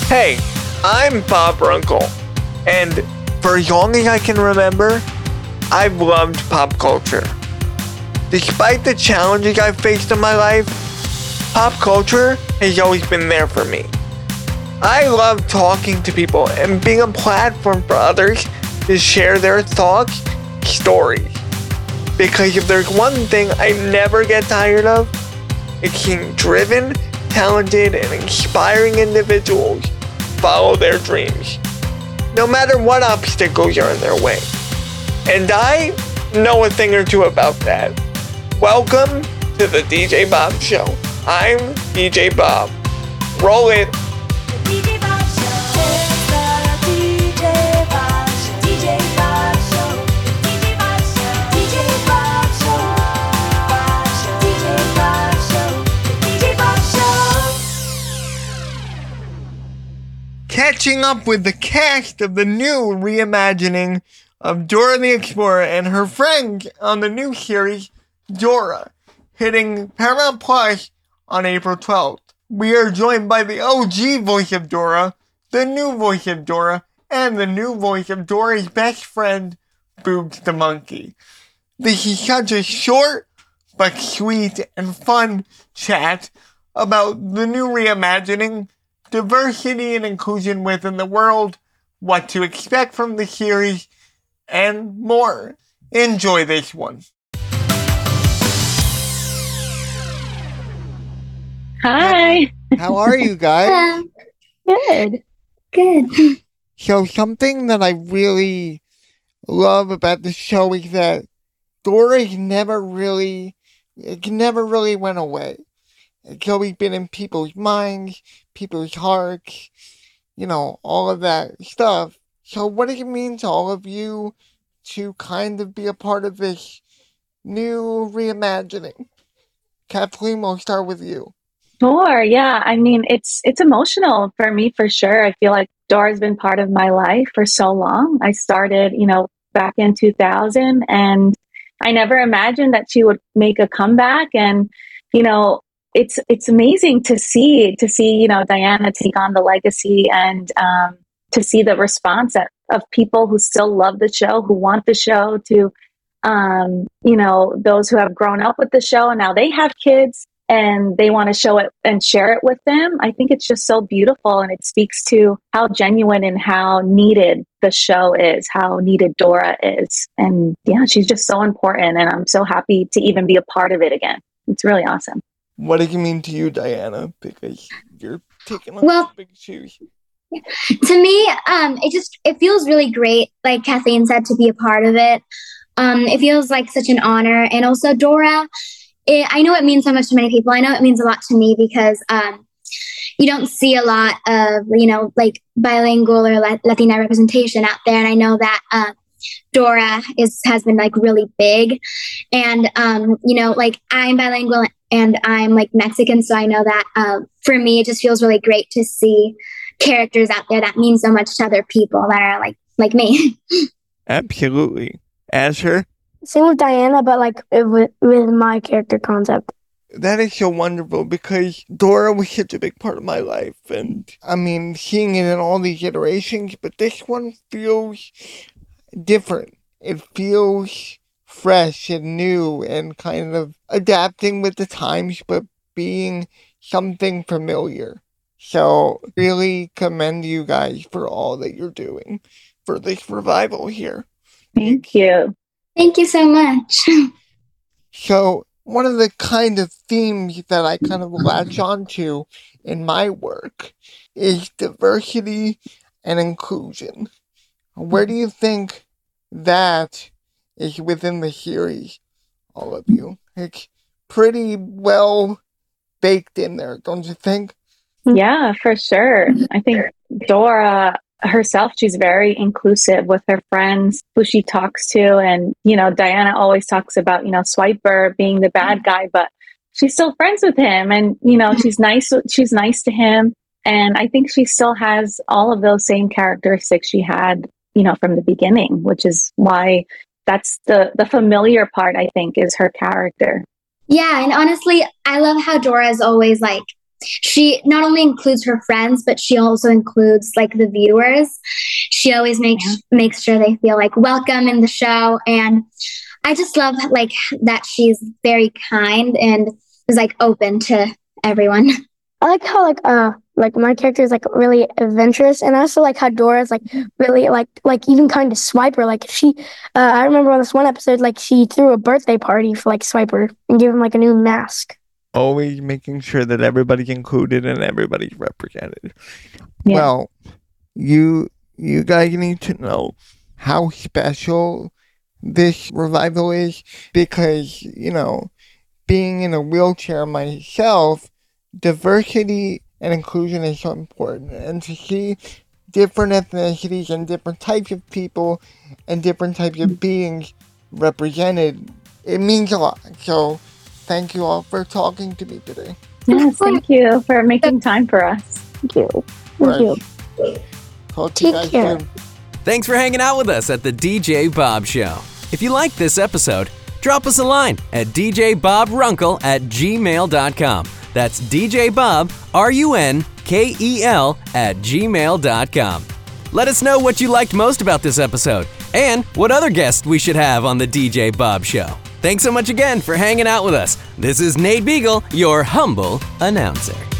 Hey, I'm Bob Runkle, and for as long as I can remember, I've loved pop culture. Despite the challenges I've faced in my life, pop culture has always been there for me. I love talking to people and being a platform for others to share their thoughts, stories. Because if there's one thing I never get tired of, it's seeing driven, talented, and inspiring individuals follow their dreams, no matter what obstacles are in their way. And I know a thing or two about that. Welcome to the DJ Bob Show. I'm DJ Bob. Roll it. DJ Bob Show. It's the DJ Bob Show. DJ Bob Show. DJ Bob Show. DJ Bob Show. Bob Show. DJ Bob Show. DJ Bob Show. Catching up with the cast of the new reimagining of Dora the Explorer and her friends on the new series, Dora, hitting Paramount Plus on April 12th. We are joined by the OG voice of Dora, the new voice of Dora, and the new voice of Dora's best friend, Boogs the Monkey. This is such a short but sweet and fun chat about the new reimagining, diversity and inclusion within the world, what to expect from the series, and more. Enjoy this one. Hi. How are you guys? Good. Good. So something that I really love about the show is that Dora never really went away. It's always been in people's minds, people's hearts, all of that stuff. So what does it mean to all of you to kind of be a part of this new reimagining? Kathleen, we'll start with you. Sure. Yeah. I mean, it's emotional for me for sure. I feel like Dora's been part of my life for so long. I started, back in 2000, and I never imagined that she would make a comeback. And, it's amazing to see, Diana take on the legacy and to see the response of people who still love the show, who want the show, to, those who have grown up with the show and now they have kids and they want to show it and share it with them. I think it's just so beautiful, and it speaks to how genuine and how needed the show is, how needed Dora is. And yeah, she's just so important, and I'm so happy to even be a part of it again. It's really awesome. What does it mean to you, Diana? Because you're taking on Well, big shoes. To me, it feels really great, like Kathleen said, to be a part of it. It feels like such an honor. And also Dora, I know it means so much to many people. I know it means a lot to me because you don't see a lot of, like bilingual or Latina representation out there. And I know that Dora has been like really big. And, like I'm bilingual and I'm like Mexican. So I know that for me, it just feels really great to see characters out there that mean so much to other people that are like me. Absolutely. Asher? Same with Diana, but like with my character concept. That is so wonderful because Dora was such a big part of my life. And I mean, seeing it in all these iterations, but this one feels different. It feels fresh and new and kind of adapting with the times, but being something familiar. So really commend you guys for all that you're doing for this revival here. Thank you. Thank you so much. So one of the kind of themes that I kind of latch onto in my work is diversity and inclusion. Where do you think that is within the series, all of you? It's pretty well baked in there, don't you think? Yeah, for sure. I think Dora herself, she's very inclusive with her friends who she talks to. And, Diana always talks about, Swiper being the bad guy, but she's still friends with him. And, she's nice to him. And I think she still has all of those same characteristics she had, from the beginning, which is why that's the familiar part, I think, is her character. Yeah, and honestly, I love how Dora is always like she not only includes her friends, but she also includes like the viewers. She always makes sure they feel like welcome in the show, and I just love like that she's very kind and is like open to everyone. I like how like my character is like really adventurous, and I also like how Dora's like really like even kind of Swiper. Like she, I remember on this one episode, like she threw a birthday party for like Swiper and gave him like a new mask. Always making sure that everybody's included and everybody's represented. Yeah. Well, you guys need to know how special this revival is, because, you know, being in a wheelchair myself, diversity and inclusion is so important. And to see different ethnicities and different types of people and different types of beings represented, it means a lot. So thank you all for talking to me today. Yes, thank you for making time for us. Thank you. Thank you. Talk to you Take guys care. soon. Thanks for hanging out with us at the DJ Bob Show. If you liked this episode, drop us a line at djbobrunkle@gmail.com. That's djbobrunkle@gmail.com. Let us know what you liked most about this episode and what other guests we should have on the DJ Bob Show. Thanks so much again for hanging out with us. This is Nate Beagle, your humble announcer.